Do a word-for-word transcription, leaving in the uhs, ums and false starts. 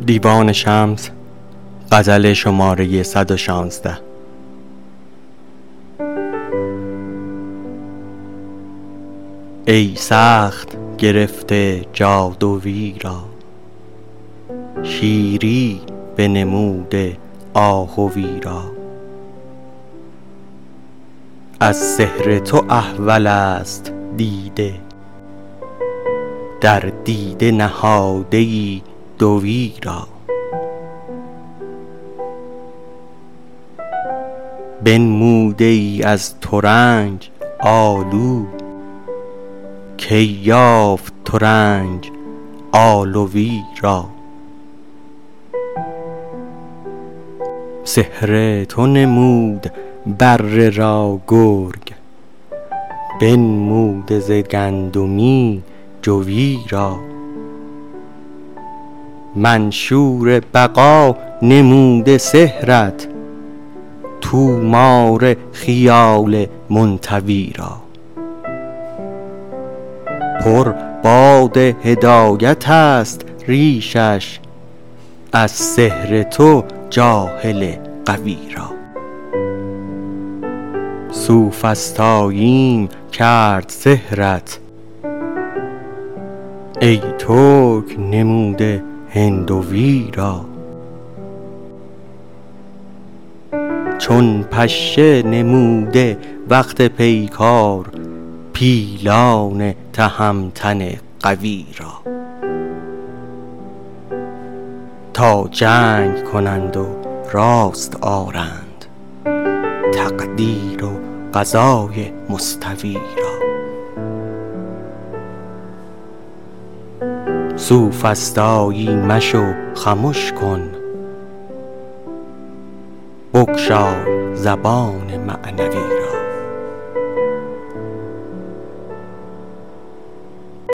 دیوان شمس، غزل شماره صد و شانزده. ای سخت گرفته جادوی را، شیری بنموده آهوی را. از سحر تو احول است دیده، در دیده نهاده ای دوی را. بنموده ای از ترنج آلو، کی یافت ترنج آلوی را. سحر تو نمود بره را گرگ، بنموده ز گندمی جوی را. منشور بقا نموده سحرت، طومار خیال منطوی را. پر باد هدایت است ریشش، از سحر تو جاهل غوی را. سوفسطاییم کرد سحرت، ای ترک نموده هندوی را. چون پشه نموده وقت پیکار، پیلان تهمتن قوی را. تا جنگ کنند و راست آرند، تقدیر و قضای مستوی را. سوفسطایی مشو خمش کن، بگشای زبان معنوی را.